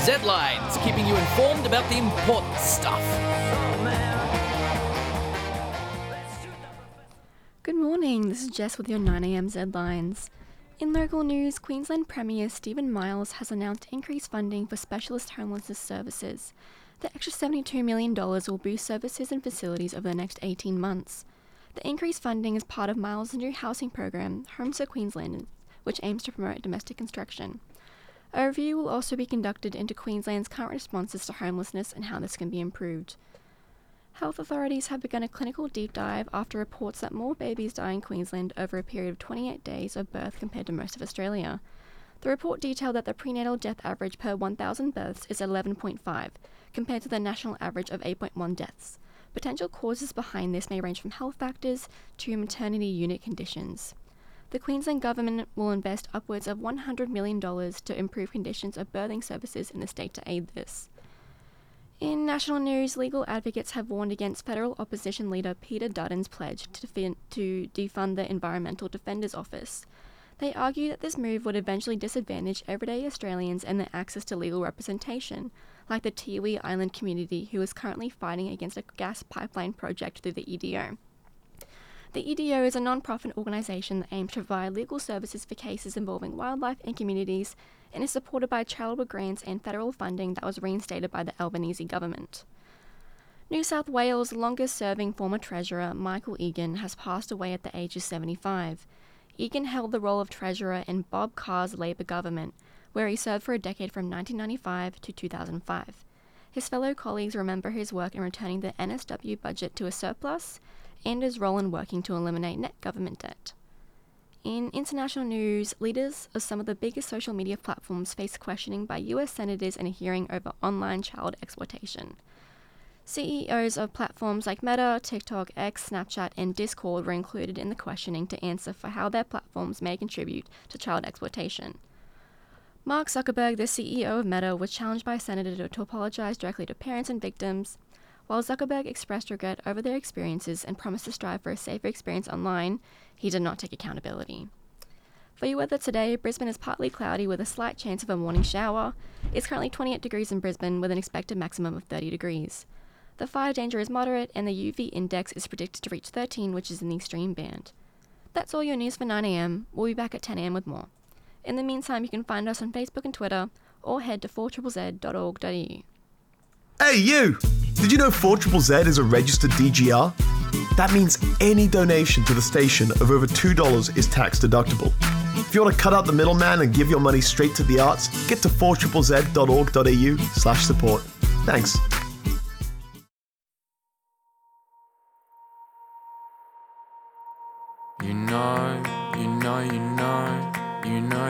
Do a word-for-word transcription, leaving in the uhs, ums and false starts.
Z-Lines, keeping you informed about the important stuff. Good morning, this is Jess with your nine a m Z-Lines. In local news, Queensland Premier Stephen Miles has announced increased funding for specialist homelessness services. The extra seventy-two million dollars will boost services and facilities over the next eighteen months. The increased funding is part of Miles' new housing program, Homes for Queensland, which aims to promote domestic construction. A review will also be conducted into Queensland's current responses to homelessness and how this can be improved. Health authorities have begun a clinical deep dive after reports that more babies die in Queensland over a period of twenty-eight days of birth compared to most of Australia. The report detailed that the prenatal death average per one thousand births is eleven point five, compared to the national average of eight point one deaths. Potential causes behind this may range from health factors to maternity unit conditions. The Queensland Government will invest upwards of one hundred million dollars to improve conditions of birthing services in the state to aid this. In national news, legal advocates have warned against federal opposition leader Peter Dutton's pledge to, defend, to defund the Environmental Defender's Office. They argue that this move would eventually disadvantage everyday Australians and their access to legal representation, like the Tiwi Island community who is currently fighting against a gas pipeline project through the E D O. The E D O is a non-profit organisation that aims to provide legal services for cases involving wildlife and communities, and is supported by charitable grants and federal funding that was reinstated by the Albanese government. New South Wales' longest-serving former Treasurer, Michael Egan, has passed away at the age of seventy-five. Egan held the role of Treasurer in Bob Carr's Labor government, where he served for a decade from nineteen ninety-five to two thousand five. His fellow colleagues remember his work in returning the N S W budget to a surplus and his role in working to eliminate net government debt. In international news, leaders of some of the biggest social media platforms face questioning by U S senators in a hearing over online child exploitation. C E Os of platforms like Meta, TikTok, X, Snapchat, and Discord were included in the questioning to answer for how their platforms may contribute to child exploitation. Mark Zuckerberg, the C E O of Meta, was challenged by a senator to apologize directly to parents and victims. While Zuckerberg expressed regret over their experiences and promised to strive for a safer experience online, he did not take accountability. For your weather today, Brisbane is partly cloudy with a slight chance of a morning shower. It's currently twenty-eight degrees in Brisbane with an expected maximum of thirty degrees. The fire danger is moderate and the U V index is predicted to reach thirteen, which is in the extreme band. That's all your news for nine a m. We'll be back at ten a m with more. In the meantime, you can find us on Facebook and Twitter, or head to four Z Z dot org dot a u. Hey you! Did you know four Z Z is a registered D G R? That means any donation to the station of over two dollars is tax deductible. If you want to cut out the middleman and give your money straight to the arts, get to four Z Z dot org dot a u slash support. Thanks. You know, you know, you know, you know